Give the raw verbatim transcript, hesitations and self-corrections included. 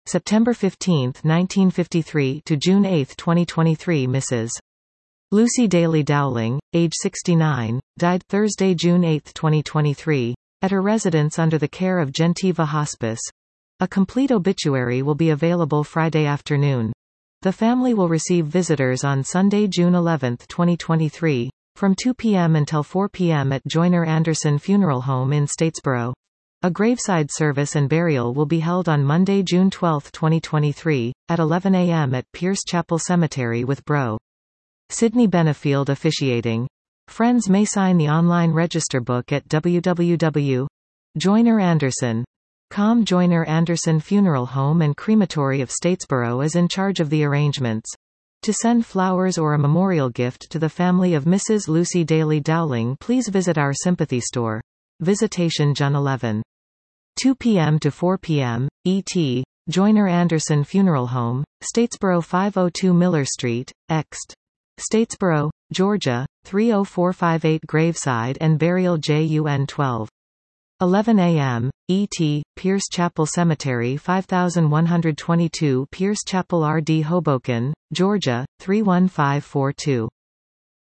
September fifteenth, nineteen fifty-three to June eighth, twenty twenty-three. Missus Lucy Daly Dowling, age sixty-nine, died Thursday, June eighth, twenty twenty-three, at her residence under the care of Gentiva Hospice. A complete obituary will be available Friday afternoon. The family will receive visitors on Sunday, June eleventh, twenty twenty-three, from two p m until four p m at Joyner Anderson Funeral Home in Statesboro. A graveside service and burial will be held on Monday, June twelfth, twenty twenty-three, at eleven a m at Pierce Chapel Cemetery with Bro. Sidney Benefield officiating. Friends may sign the online register book at w w w dot joyner anderson dot com. Joyner Anderson Funeral Home and Crematory of Statesboro is in charge of the arrangements. To send flowers or a memorial gift to the family of Missus Lucy Daly Dowling, please visit our sympathy store. Visitation June eleventh. two p m to four p m, E T, Joyner Anderson Funeral Home, Statesboro, five oh two Miller Street, Ext. Statesboro, Georgia, three oh four five eight. Graveside and burial J U N twelve. eleven a m, E T, Pierce Chapel Cemetery, five thousand one hundred twenty-two Pierce Chapel R D, Hoboken, Georgia, three one five four two.